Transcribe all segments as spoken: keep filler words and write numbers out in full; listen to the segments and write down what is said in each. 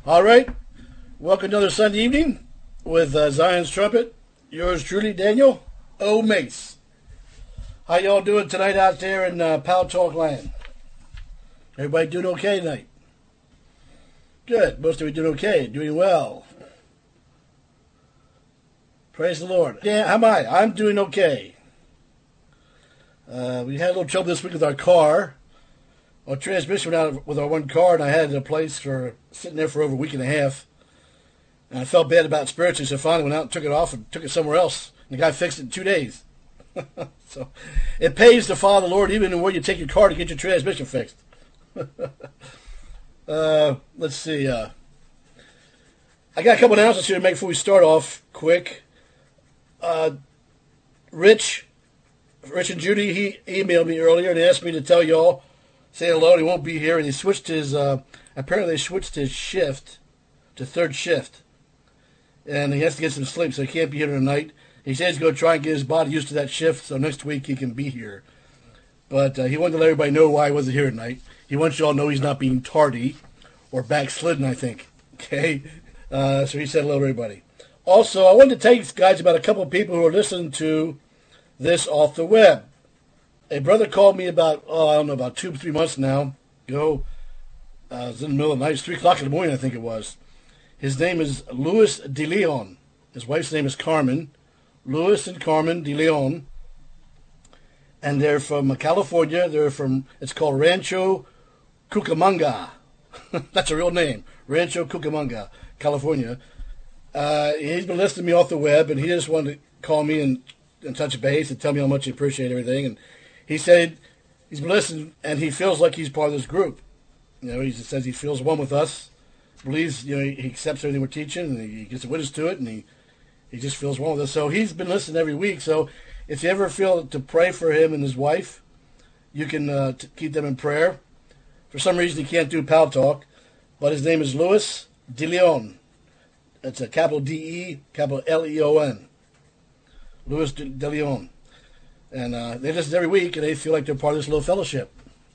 All right. Welcome to another Sunday evening with uh, Zion's Trumpet. Yours truly, Daniel O. Mace. How y'all doing tonight out there in uh, Pal Talk land? Everybody doing okay tonight? Good. Most of you doing okay. Doing well. Praise the Lord. Yeah, how am I? I'm doing okay. Uh, we had a little trouble this week with our car. Our transmission went out with our one car, and I had it in a place for sitting there for over a week and a half. And I felt bad about it spiritually, so I finally went out and took it off and took it somewhere else. And the guy fixed it in two days. So it pays to follow the Lord even where you take your car to get your transmission fixed. uh, let's see. Uh, I got a couple announcements here to make before we start off quick. Uh, Rich, Rich and Judy, he emailed me earlier and asked me to tell y'all, say hello, and he won't be here, and he switched his, uh, apparently they switched his shift to third shift, and he has to get some sleep, so he can't be here tonight. He says he's going to try and get his body used to that shift, so next week he can be here. But uh, he wanted to let everybody know why he wasn't here tonight. He wants y'all to know he's not being tardy or backslidden, I think. Okay? Uh, so he said hello to everybody. Also, I wanted to tell you guys about a couple of people who are listening to this off the web. A brother called me about, oh, I don't know, about two, three months now ago. Uh, it was in the middle of the night. It was three o'clock in the morning, I think it was. His name is Louis De Leon. His wife's name is Carmen. Louis and Carmen De Leon. And they're from California. They're from, it's called Rancho Cucamonga. That's a real name. Rancho Cucamonga, California. Uh, he's been listening to me off the web, and he just wanted to call me and, and touch base and tell me how much he appreciated everything. And he said he's been listening, and he feels like he's part of this group. You know, he just says he feels one with us, believes, you know, he, he accepts everything we're teaching, and he, he gets a witness to it, and he, he just feels one with us. So he's been listening every week. So if you ever feel to pray for him and his wife, you can uh, t- keep them in prayer. For some reason, he can't do Pal Talk, but his name is Louis De Leon. It's a capital D E, capital L E O N. Louis De, De Leon. And uh, they listen every week, and they feel like they're part of this little fellowship.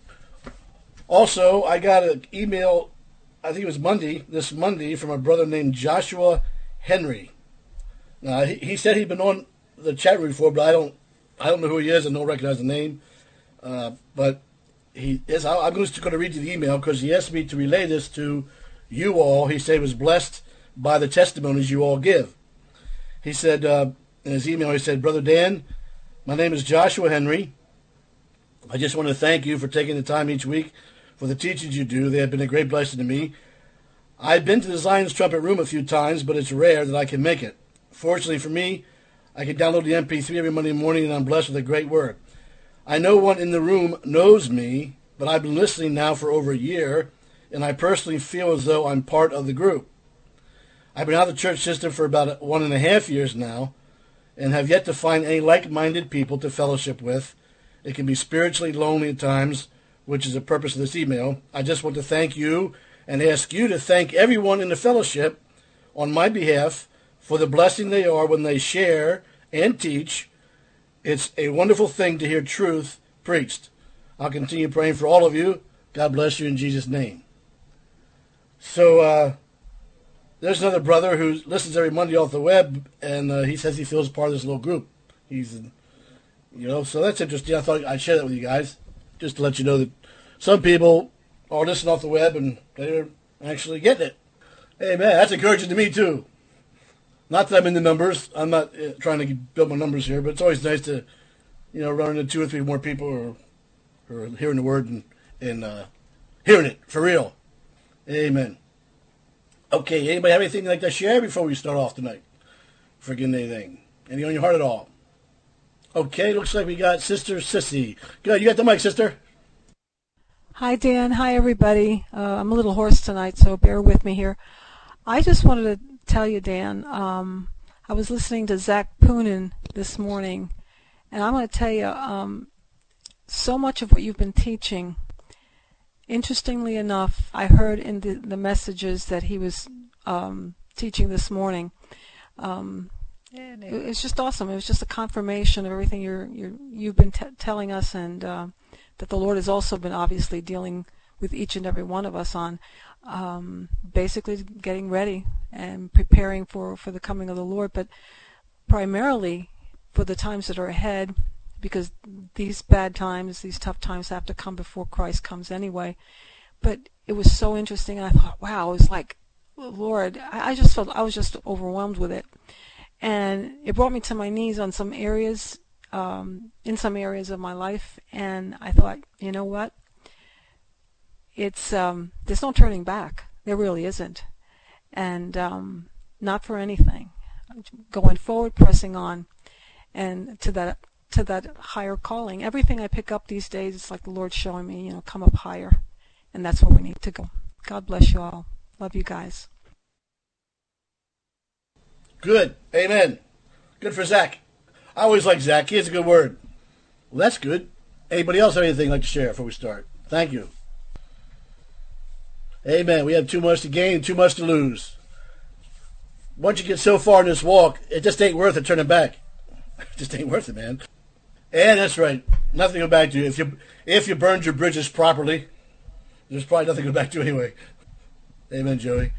Also, I got an email, I think it was Monday, this Monday, from a brother named Joshua Henry. Now, he, he said he'd been on the chat room before, but I don't I don't know who he is. I don't recognize the name. Uh, but he is. I, I'm just going to read you the email because he asked me to relay this to you all. He said he was blessed by the testimonies you all give. He said, uh, in his email, he said, Brother Dan, my name is Joshua Henry. I just want to thank you for taking the time each week for the teachings you do. They have been a great blessing to me. I've been to the Zion's Trumpet room a few times, but it's rare that I can make it. Fortunately for me, I can download the M P three every Monday morning, and I'm blessed with a great word. I know one in the room knows me, but I've been listening now for over a year, and I personally feel as though I'm part of the group. I've been out of the church system for about one and a half years now, and have yet to find any like-minded people to fellowship with. It can be spiritually lonely at times, which is the purpose of this email. I just want to thank you and ask you to thank everyone in the fellowship on my behalf for the blessing they are when they share and teach. It's a wonderful thing to hear truth preached. I'll continue praying for all of you. God bless you in Jesus' name. So, uh, there's another brother who listens every Monday off the web, and uh, he says he feels part of this little group. He's, you know, so that's interesting. I thought I'd share that with you guys, just to let you know that some people are listening off the web, and they're actually getting it. Hey, man, that's encouraging to me, too. Not that I'm in the numbers. I'm not uh, trying to build my numbers here, but it's always nice to, you know, run into two or three more people who are, who are hearing the word and, and uh, hearing it for real. Amen. Okay, anybody have anything like to share before we start off tonight? Forgetting anything? Anything on your heart at all? Okay, looks like we got Sister Sissy. Good, you got the mic, sister. Hi, Dan. Hi, everybody. Uh, I'm a little hoarse tonight, so bear with me here. I just wanted to tell you, Dan, um, I was listening to Zach Poonen this morning, and I'm going to tell you, um, so much of what you've been teaching, interestingly enough, I heard in the, the messages that he was um, teaching this morning. Um, it, it's just awesome. It was just a confirmation of everything you're, you're, you've been t- telling us, and uh, that the Lord has also been obviously dealing with each and every one of us on um, basically getting ready and preparing for, for the coming of the Lord, but primarily for the times that are ahead, because these bad times, these tough times have to come before Christ comes anyway. But it was so interesting, and I thought, wow, it was like, Lord, I, I just felt, I was just overwhelmed with it. And it brought me to my knees on some areas, um, in some areas of my life, and I thought, you know what? It's, um, there's no turning back. There really isn't. And um, not for anything. Going forward, pressing on, and to that to that higher calling. Everything I pick up these days, it's like the Lord showing me, you know, come up higher. And that's where we need to go. God bless you all. Love you guys. Good. Amen. Good for Zach. I always like Zach. He has a good word. Well, that's good. Anybody else have anything like to share before we start? Thank you. Amen. We have too much to gain, too much to lose. Once you get so far in this walk, it just ain't worth it turning back. It just ain't worth it, man. And that's right. Nothing to go back to. If you if you burned your bridges properly, there's probably nothing to go back to anyway. Amen, Joey.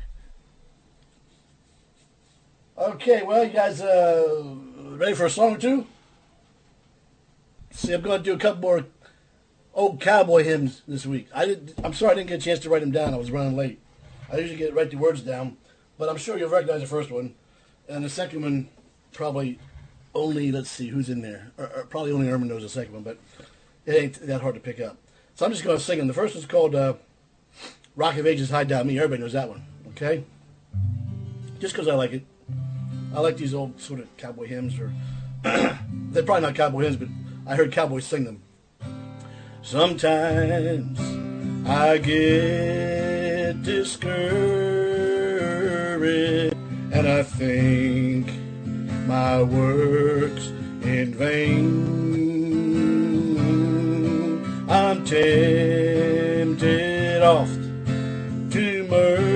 Okay, well, you guys uh, ready for a song or two? See, I'm going to do a couple more old cowboy hymns this week. I didn't. I'm sorry I didn't get a chance to write them down. I was running late. I usually get write the words down, but I'm sure you'll recognize the first one, and the second one probably only. Let's see who's in there. Or, or probably only Irma knows the second one, but it ain't that hard to pick up. So I'm just going to sing them. The first one's called uh, "Rock of Ages, Hide Down Me." Everybody knows that one, okay? Just because I like it. I like these old sort of cowboy hymns, or they're probably not cowboy hymns, but I heard cowboys sing them. Sometimes I get discouraged, and I think my work's in vain. I'm tempted oft to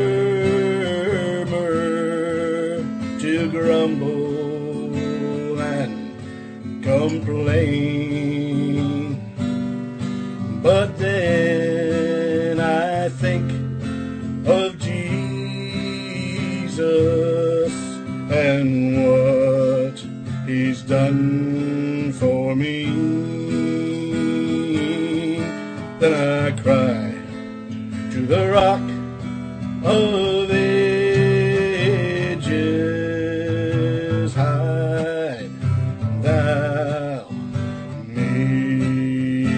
murmur, to grumble and complain. But then I think of Jesus and what He's done for me. Then I cry to the Rock of Ages, hide thou me.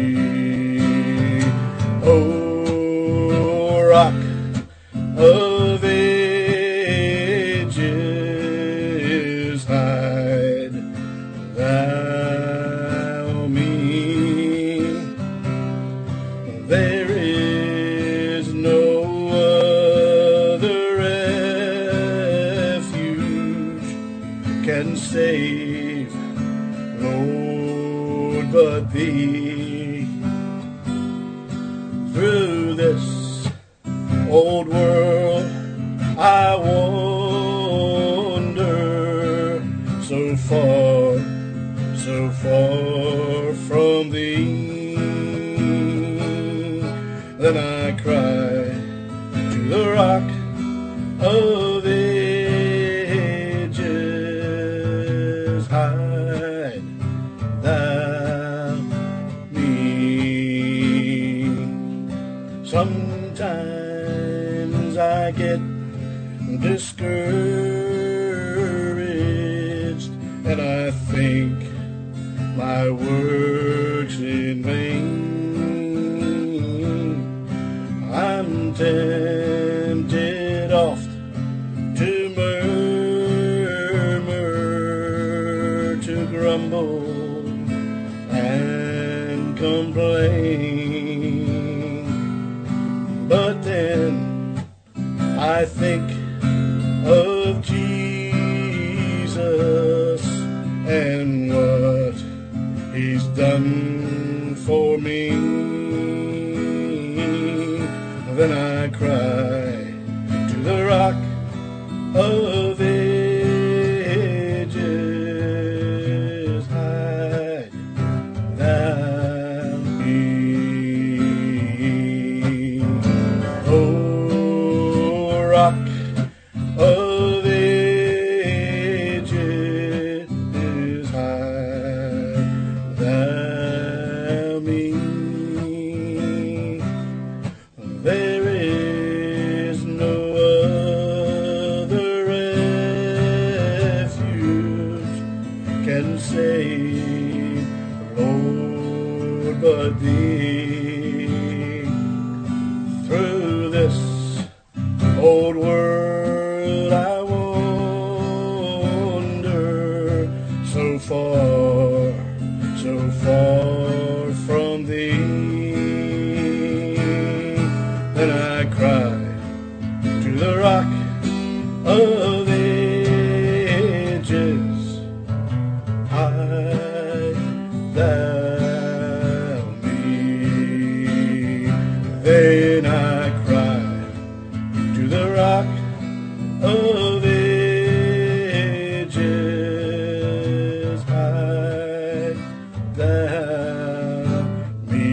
O Rock of Ages, hide thou me. There is no other refuge can save, Lord, but Thee. Through this old world I wander, so far, so far from Thee. Then I cry to the Rock of Ages, hide thou me. Sometimes I get discouraged, and I think my work's in vain. I'm tempted oft to murmur, to grumble and complain. But then I think of Jesus and what He's done for me. Then I cry to the Rock of Ages, hide thou me. cry to the rock of ages, hide thou me. Then I cry to the rock of ages, hide thou me.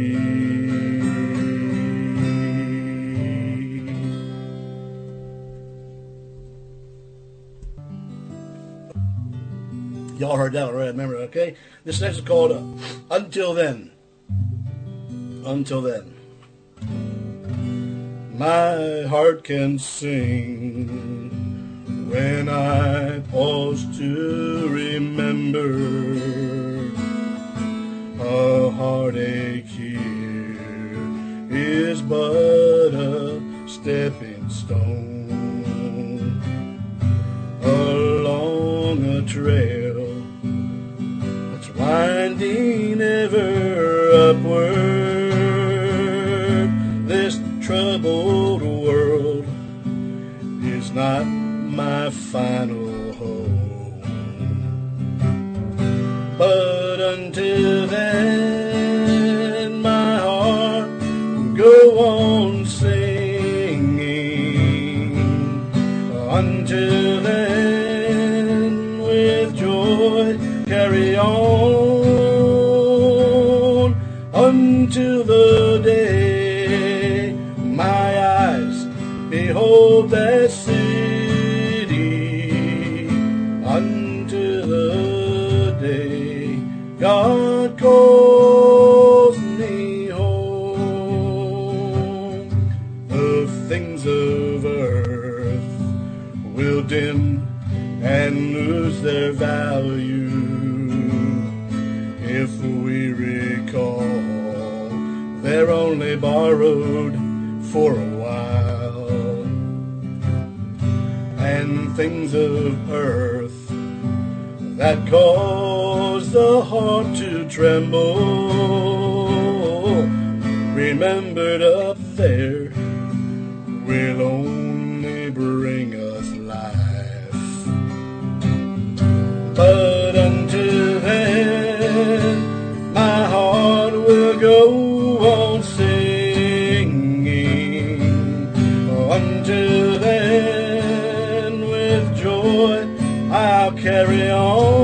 Y'all heard that already, remember, okay? This next is called uh, Until Then. Until Then. My heart can sing when I pause to remember. A heartache here is but a stepping stone along a trail that's winding ever upward. This troubled world is not my final home, but until then my heart will go on singing. Until then, with joy carry on, until the day my eyes behold that city, until the day God calls me home. The things of earth will dim and lose their value if we recall they're only borrowed for a while. And things of earth that cause the heart to tremble, remembered up there, will only bring us life. But until then, my heart will go on singing. Until then, with joy I'll carry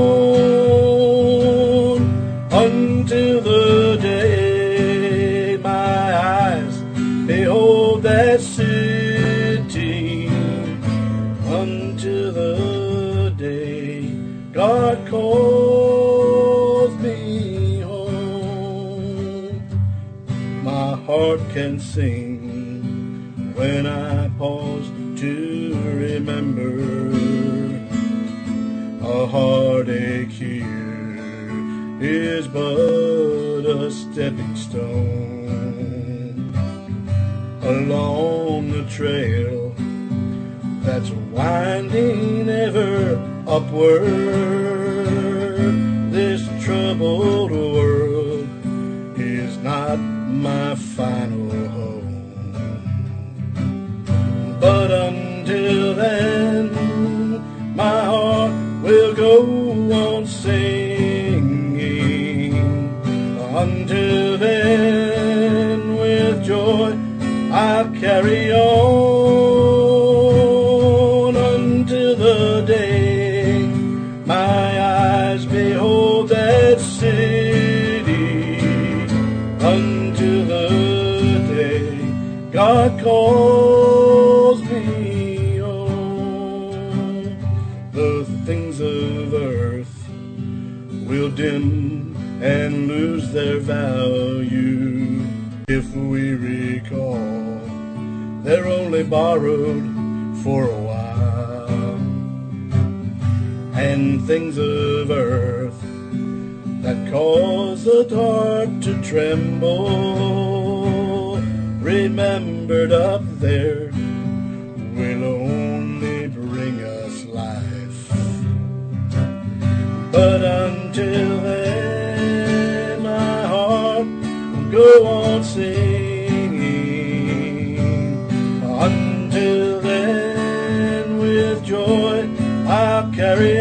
on, until the day my eyes behold that city, until the day God calls me home. My heart can sing when I pause to remember. A heartache here is but a stepping stone along the trail that's winding ever upward. This troubled world is not my final home, but until then my heart will go on singing. Until then, with joy I'll carry on, until the day my eyes behold that city, until the day God calls me home. The things of earth will dim and lose their value if we recall they're only borrowed for a while. And things of earth that cause the heart to tremble, remembered up there, will only bring us life. But until then, my heart will go on singing. carry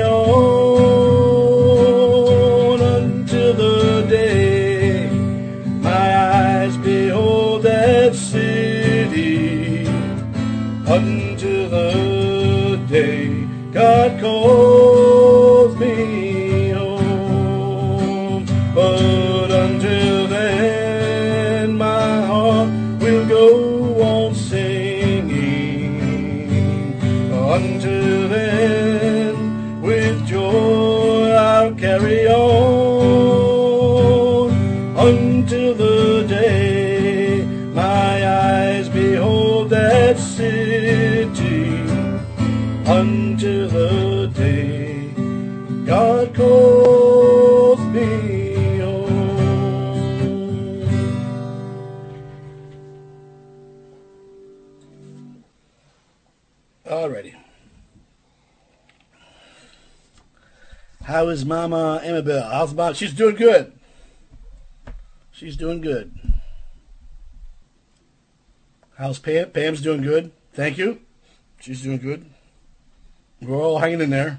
on until the day my eyes behold that city, until the day God calls me home. But until then my heart will go on singing. Until then with joy I'll carry on, until the day my eyes behold that city, until the day God calls me home. Alrighty. How is Mama Amabel? How's Mom? She's doing good. She's doing good. How's Pam? Pam's doing good. Thank you. She's doing good. We're all hanging in there.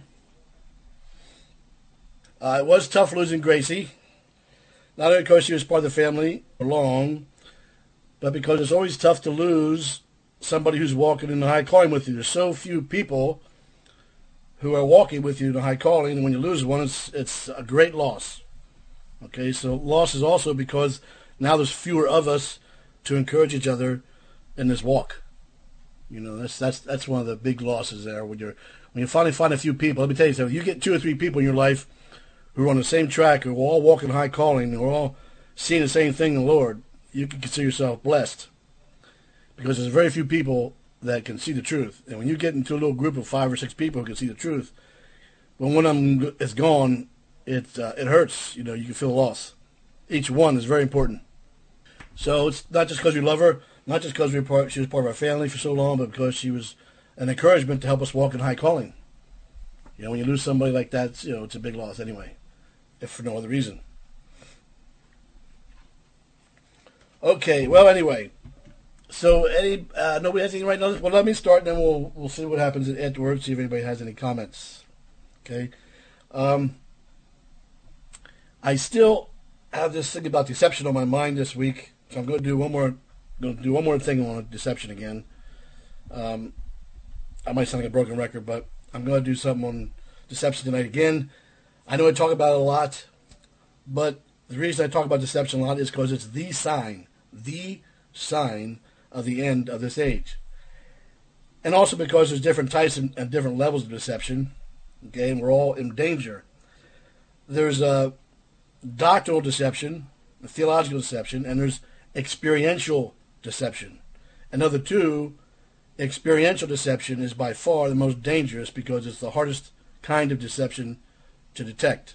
Uh, it was tough losing Gracie. Not only because she was part of the family for long, but because it's always tough to lose somebody who's walking in the high calling with you. There's so few people who are walking with you in the high calling, and when you lose one, it's it's a great loss. Okay, so loss is also because now there's fewer of us to encourage each other in this walk. You know, that's that's that's one of the big losses there. When you're when you finally find a few people, let me tell you something. You get two or three people in your life who are on the same track, who are all walking high calling, who are all seeing the same thing in the Lord. You can consider yourself blessed, because there's very few people that can see the truth. And when you get into a little group of five or six people who can see the truth, when one of them is gone, it uh, it hurts. You know, you can feel loss. Each one is very important. So it's not just because we love her, not just because we were part, she was part of our family for so long, but because she was an encouragement to help us walk in high calling. You know, when you lose somebody like that, it's, you know, it's a big loss anyway, if for no other reason. Okay, well, anyway. So, any uh, nobody has anything right now? Well, let me start, and then we'll we'll see what happens afterwards. See if anybody has any comments. Okay. Um, I still have this thing about deception on my mind this week, so I'm going to do one more. Going to do one more thing on deception again. Um, I might sound like a broken record, but I'm going to do something on deception tonight again. I know I talk about it a lot, but the reason I talk about deception a lot is because it's the sign, the sign of the end of this age. And also because there's different types and, and different levels of deception. Okay, and we're all in danger. There's a doctrinal deception, a theological deception, and there's experiential deception. And of the two, experiential deception is by far the most dangerous because it's the hardest kind of deception to detect.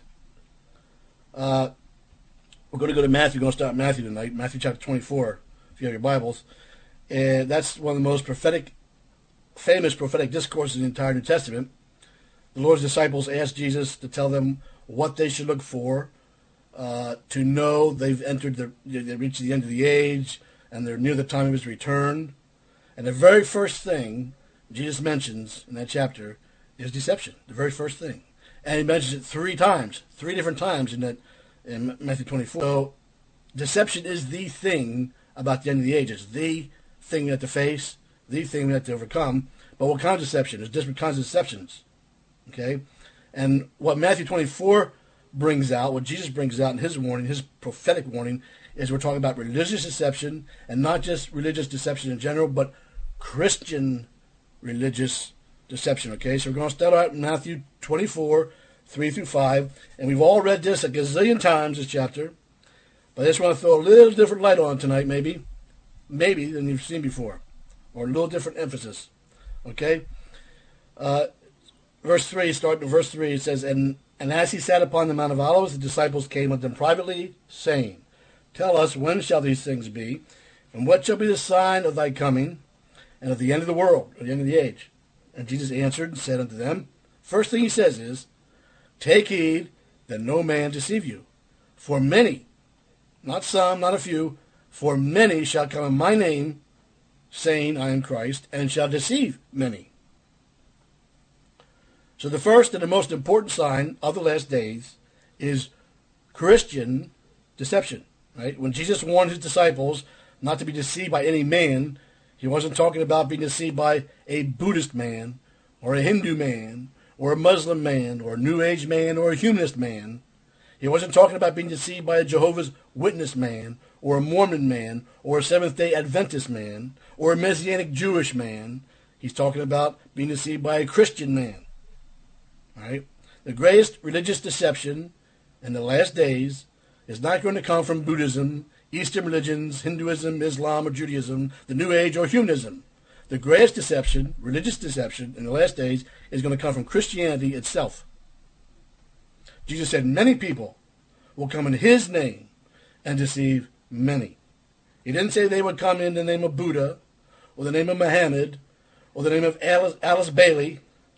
Uh, we're going to go to Matthew. We're going to start Matthew tonight, Matthew chapter twenty-four, if you have your Bibles. And that's one of the most prophetic, famous prophetic discourses in the entire New Testament. The Lord's disciples asked Jesus to tell them what they should look for uh, to know they've entered the, they reached the end of the age and they're near the time of his return. And the very first thing Jesus mentions in that chapter is deception. The very first thing, and he mentions it three times, three different times in that in Matthew twenty-four. So, deception is the thing about the end of the age. It's the thing we have to face, the thing we have to overcome. But what kind of deception? There's different kinds of deceptions. Okay? And what Matthew twenty-four brings out, what Jesus brings out in his warning, his prophetic warning, is we're talking about religious deception, and not just religious deception in general, but Christian religious deception. Okay? So we're going to start out in Matthew twenty-four, three through five, and we've all read this a gazillion times, this chapter, but I just want to throw a little different light on it tonight, maybe, maybe than you've seen before, or a little different emphasis. Okay? Uh, verse three, starting in verse three, it says, And, and as he sat upon the Mount of Olives, the disciples came unto him privately, saying, Tell us, when shall these things be? And what shall be the sign of thy coming, and of the end of the world, or the end of the age? And Jesus answered and said unto them, first thing he says is, Take heed that no man deceive you. For many, not some, not a few, for many shall come in my name, saying, I am Christ, and shall deceive many. So the first and the most important sign of the last days is Christian deception, right? When Jesus warned his disciples not to be deceived by any man, he wasn't talking about being deceived by a Buddhist man or a Hindu man or a Muslim man or a New Age man or a humanist man. He wasn't talking about being deceived by a Jehovah's Witness man or a Mormon man or a Seventh-day Adventist man or a Messianic Jewish man. He's talking about being deceived by a Christian man. All right? The greatest religious deception in the last days is not going to come from Buddhism, Eastern religions, Hinduism, Islam, or Judaism, the New Age, or humanism. The greatest deception, religious deception, in the last days is going to come from Christianity itself. Jesus said many people will come in his name and deceive many. He didn't say they would come in the name of Buddha, or the name of Muhammad, or the name of Alice, Alice Bailey.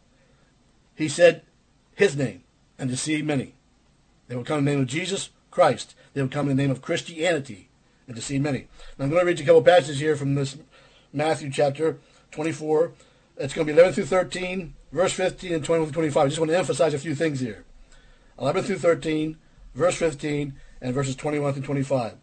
He said his name and deceive many. They would come in the name of Jesus Christ. They would come in the name of Christianity and deceive many. Now I'm going to read you a couple passages here from this Matthew chapter twenty-four. It's going to be eleven through thirteen, verse fifteen, and twenty-one through twenty-five. I just want to emphasize a few things here. eleven through thirteen, verse fifteen, and verses twenty-one through twenty-five.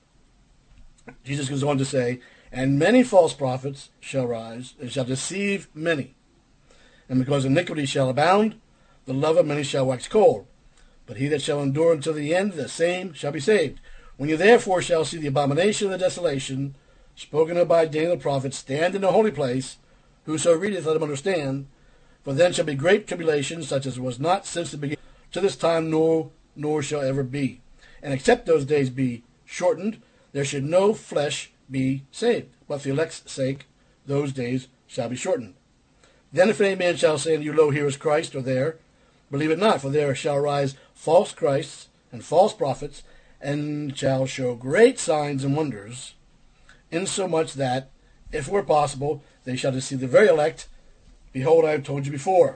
Jesus goes on to say, "And many false prophets shall rise, and shall deceive many. And because iniquity shall abound, the love of many shall wax cold. But he that shall endure until the end, the same shall be saved. When you therefore shall see the abomination of the desolation, spoken of by Daniel the prophet, stand in the holy place, whoso readeth, let him understand. For then shall be great tribulation, such as was not since the beginning to this time, nor nor shall ever be. And except those days be shortened, there should no flesh be saved. But for the elect's sake, those days shall be shortened. Then if any man shall say unto you, Lo, here is Christ, or there, believe it not, for there shall rise false Christs and false prophets, and shall show great signs and wonders, insomuch that, if it were possible, they shall deceive the very elect. Behold, I have told you before."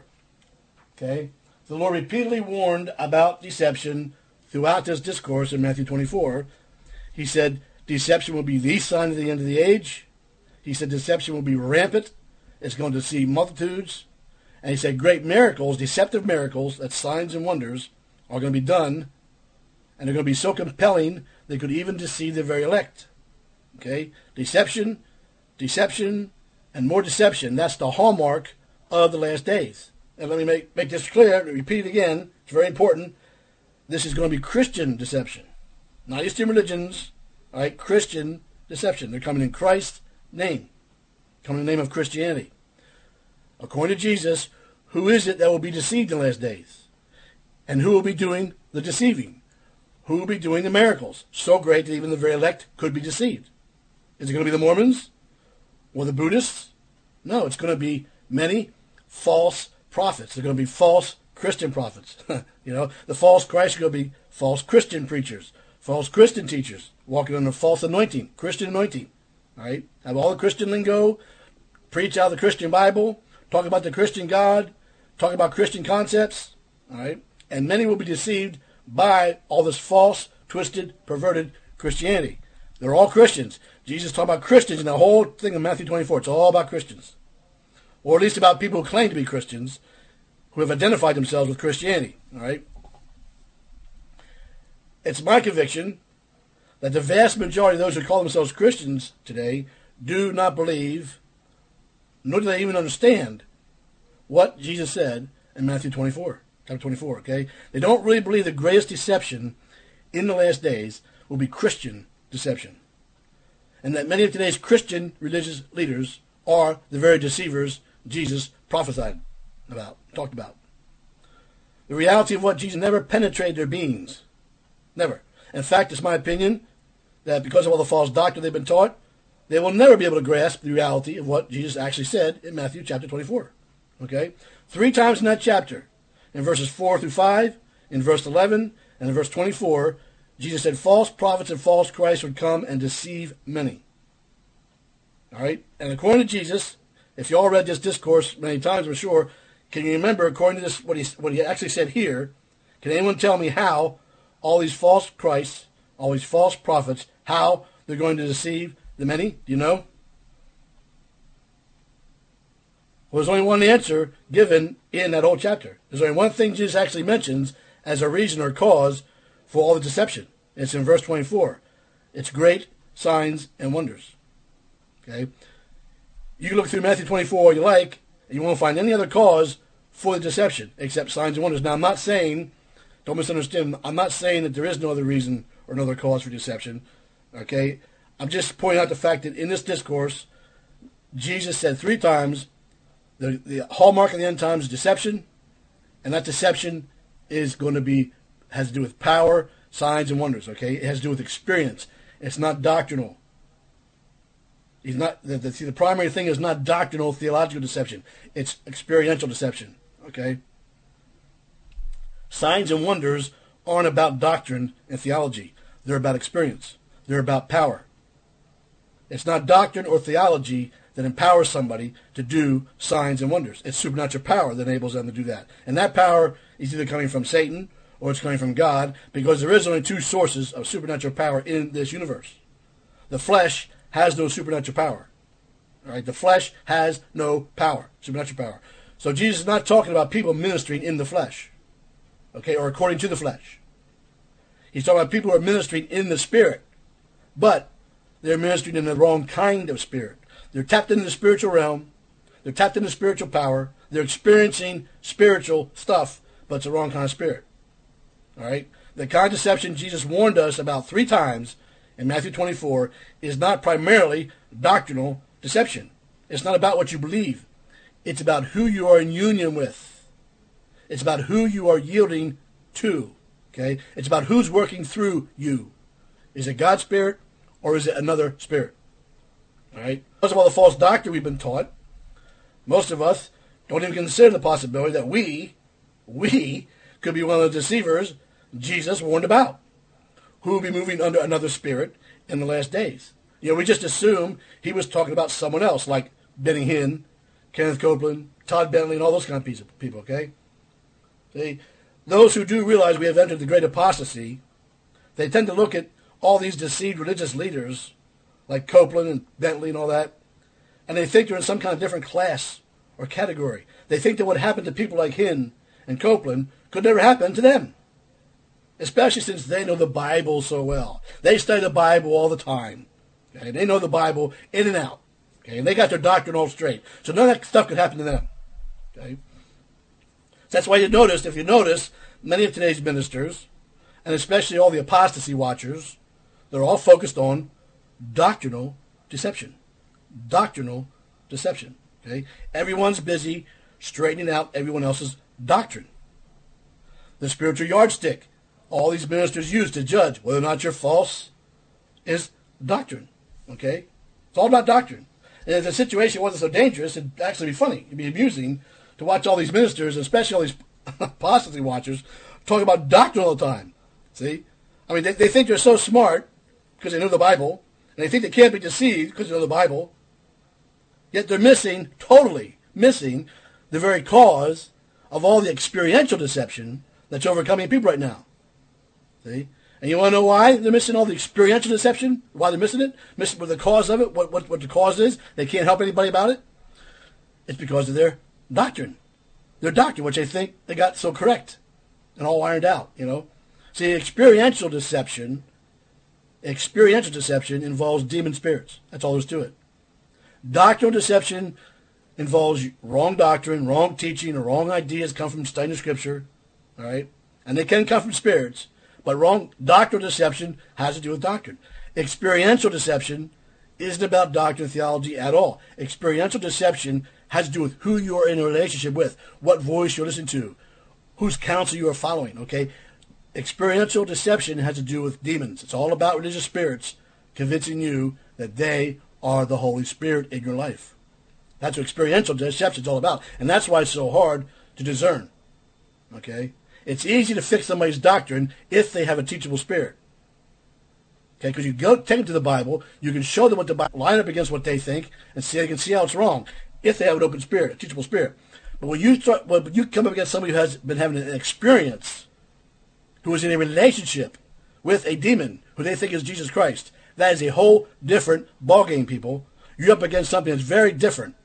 Okay? The Lord repeatedly warned about deception throughout this discourse in Matthew twenty-four. He said deception will be the sign of the end of the age. He said deception will be rampant. It's going to deceive multitudes. And he said great miracles, deceptive miracles, that signs and wonders, are going to be done. And they're going to be so compelling they could even deceive the very elect. Okay? Deception, deception, and more deception. That's the hallmark of the last days. And let me make, make this clear, repeat it again. It's very important. This is going to be Christian deception. Not Eastern religions, all right? Christian deception. They're coming in Christ's name. Coming in the name of Christianity. According to Jesus, who is it that will be deceived in the last days? And who will be doing the deceiving? Who will be doing the miracles? So great that even the very elect could be deceived. Is it going to be the Mormons? Or the Buddhists? No, it's going to be many false prophets. They're going to be false Christian prophets. You know, the false Christ are going to be false Christian preachers, false Christian teachers, walking under false anointing, Christian anointing. All right? Have all the Christian lingo, preach out of the Christian Bible, talk about the Christian God, talk about Christian concepts. All right? And many will be deceived by all this false, twisted, perverted Christianity. They're all Christians. Jesus talked about Christians in the whole thing of Matthew twenty-four. It's all about Christians. Or at least about people who claim to be Christians, who have identified themselves with Christianity. All right? It's my conviction that the vast majority of those who call themselves Christians today do not believe, nor do they even understand, what Jesus said in Matthew twenty-four, chapter twenty-four. Okay? They don't really believe the greatest deception in the last days will be Christian deception. And that many of today's Christian religious leaders are the very deceivers Jesus prophesied about, talked about. The reality of what Jesus never penetrated their beings. Never. In fact, it's my opinion that because of all the false doctrine they've been taught, they will never be able to grasp the reality of what Jesus actually said in Matthew chapter twenty-four. Okay? Three times in that chapter, in verses four through five, in verse eleven, and in verse twenty-four, Jesus said false prophets and false Christs would come and deceive many. All right? And according to Jesus, if you all read this discourse many times, I'm sure, can you remember, according to this, what he, what he actually said here, can anyone tell me how all these false Christs, all these false prophets, how they're going to deceive the many? Do you know? Well, there's only one answer given in that whole chapter. There's only one thing Jesus actually mentions as a reason or cause for all the deception. It's in verse twenty-four. It's great signs and wonders. Okay? You can look through Matthew twenty-four all you like, and you won't find any other cause for the deception except signs and wonders. Now, I'm not saying, don't misunderstand, I'm not saying that there is no other reason or another cause for deception. Okay? I'm just pointing out the fact that in this discourse, Jesus said three times, the, the hallmark of the end times is deception, and that deception is going to be, has to do with power, signs, and wonders. Okay? It has to do with experience. It's not doctrinal. He's not, the, the, see, the primary thing is not doctrinal, theological deception. It's experiential deception. Okay? Signs and wonders aren't about doctrine and theology. They're about experience. They're about power. It's not doctrine or theology that empowers somebody to do signs and wonders. It's supernatural power that enables them to do that. And that power is either coming from Satan or it's coming from God, because there is only two sources of supernatural power in this universe. The flesh has no supernatural power. All right? The flesh has no power, supernatural power. So Jesus is not talking about people ministering in the flesh, okay, or according to the flesh. He's talking about people who are ministering in the spirit, but they're ministering in the wrong kind of spirit. They're tapped into the spiritual realm. They're tapped into spiritual power. They're experiencing spiritual stuff, but it's the wrong kind of spirit. All right? The kind of deception Jesus warned us about three times in Matthew twenty-four is not primarily doctrinal deception. It's not about what you believe. It's about who you are in union with. It's about who you are yielding to. Okay? It's about who's working through you. Is it God's Spirit or is it another spirit? All right? Because of all the false doctrine we've been taught, most of us don't even consider the possibility that we, we could be one of the deceivers Jesus warned about, who will be moving under another spirit in the last days. You know, we just assume he was talking about someone else, like Benny Hinn, Kenneth Copeland, Todd Bentley, and all those kind of people, okay? See, those who do realize we have entered the great apostasy, they tend to look at all these deceived religious leaders, like Copeland and Bentley and all that, and they think they're in some kind of different class or category. They think that what happened to people like Hinn and Copeland could never happen to them, especially since they know the Bible so well. They study the Bible all the time. Okay? They know the Bible in and out. Okay? And they got their doctrine all straight. So none of that stuff could happen to them. Okay? So that's why you notice, if you notice, many of today's ministers, and especially all the apostasy watchers, they're all focused on doctrinal deception. Doctrinal deception. Okay? Everyone's busy straightening out everyone else's doctrine. The spiritual yardstick all these ministers use to judge whether or not you're false is doctrine. Okay? It's all about doctrine. And if the situation wasn't so dangerous, it'd actually be funny. It'd be amusing to watch all these ministers, especially all these apostasy watchers, talk about doctrine all the time. See? I mean, they, they think they're so smart because they know the Bible, and they think they can't be deceived because they know the Bible, yet they're missing, totally missing, the very cause of all the experiential deception that's overcoming people right now. See? And you want to know why they're missing all the experiential deception? Why they're missing it? Missing what the cause of it? What, what, what the cause is? They can't help anybody about it? It's because of their doctrine. Their doctrine, which they think they got so correct and all ironed out, you know. See, experiential deception, experiential deception involves demon spirits. That's all there's to it. Doctrinal deception involves wrong doctrine, wrong teaching, or wrong ideas come from studying the Scripture, all right? And they can come from spirits, but wrong doctrinal deception has to do with doctrine. Experiential deception isn't about doctrine and theology at all. Experiential deception has to do with who you are in a relationship with, what voice you listen to, whose counsel you are following, okay? Experiential deception has to do with demons. It's all about religious spirits convincing you that they are the Holy Spirit in your life. That's what experiential deception is all about. And that's why it's so hard to discern, okay? It's easy to fix somebody's doctrine if they have a teachable spirit. Okay, because you go take them to the Bible, you can show them what the Bible, line up against what they think, and see they can see how it's wrong if they have an open spirit, a teachable spirit. But when you start, when you come up against somebody who has been having an experience, who is in a relationship with a demon who they think is Jesus Christ, that is a whole different ballgame, people. You're up against something that's very different.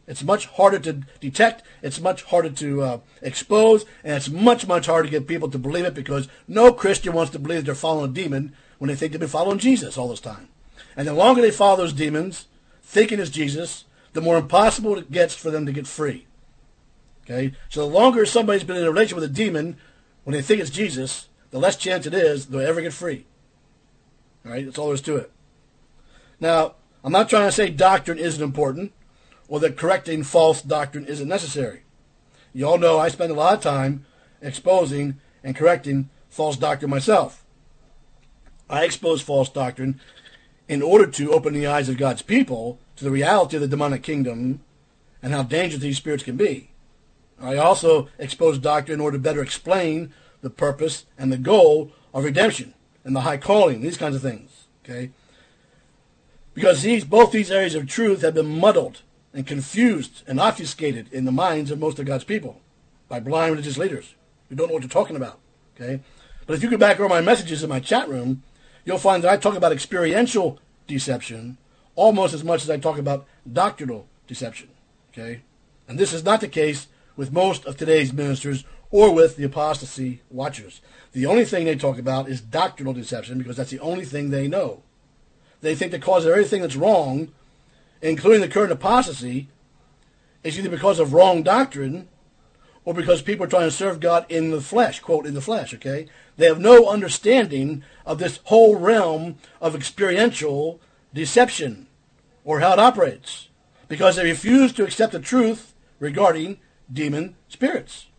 It's much harder to detect, it's much harder to uh, expose, and it's much, much harder to get people to believe it, because no Christian wants to believe they're following a demon when they think they've been following Jesus all this time. And the longer they follow those demons, thinking it's Jesus, the more impossible it gets for them to get free. Okay? So the longer somebody's been in a relationship with a demon when they think it's Jesus, the less chance it is they'll ever get free. All right? That's all there is to it. Now, I'm not trying to say doctrine isn't important, or that correcting false doctrine isn't necessary. You all know I spend a lot of time exposing and correcting false doctrine myself. I expose false doctrine in order to open the eyes of God's people to the reality of the demonic kingdom and how dangerous these spirits can be. I also expose doctrine in order to better explain the purpose and the goal of redemption and the high calling, these kinds of things. Okay? Because these, both these areas of truth have been muddled and confused and obfuscated in the minds of most of God's people by blind religious leaders who don't know what they're talking about. Okay? But if you go back over my messages in my chat room, you'll find that I talk about experiential deception almost as much as I talk about doctrinal deception. Okay? And this is not the case with most of today's ministers or with the apostasy watchers. The only thing they talk about is doctrinal deception, because that's the only thing they know. They think the cause of everything that's wrong, including the current apostasy, is either because of wrong doctrine or because people are trying to serve God in the flesh, quote, in the flesh, okay? They have no understanding of this whole realm of experiential deception or how it operates, because they refuse to accept the truth regarding demon spirits.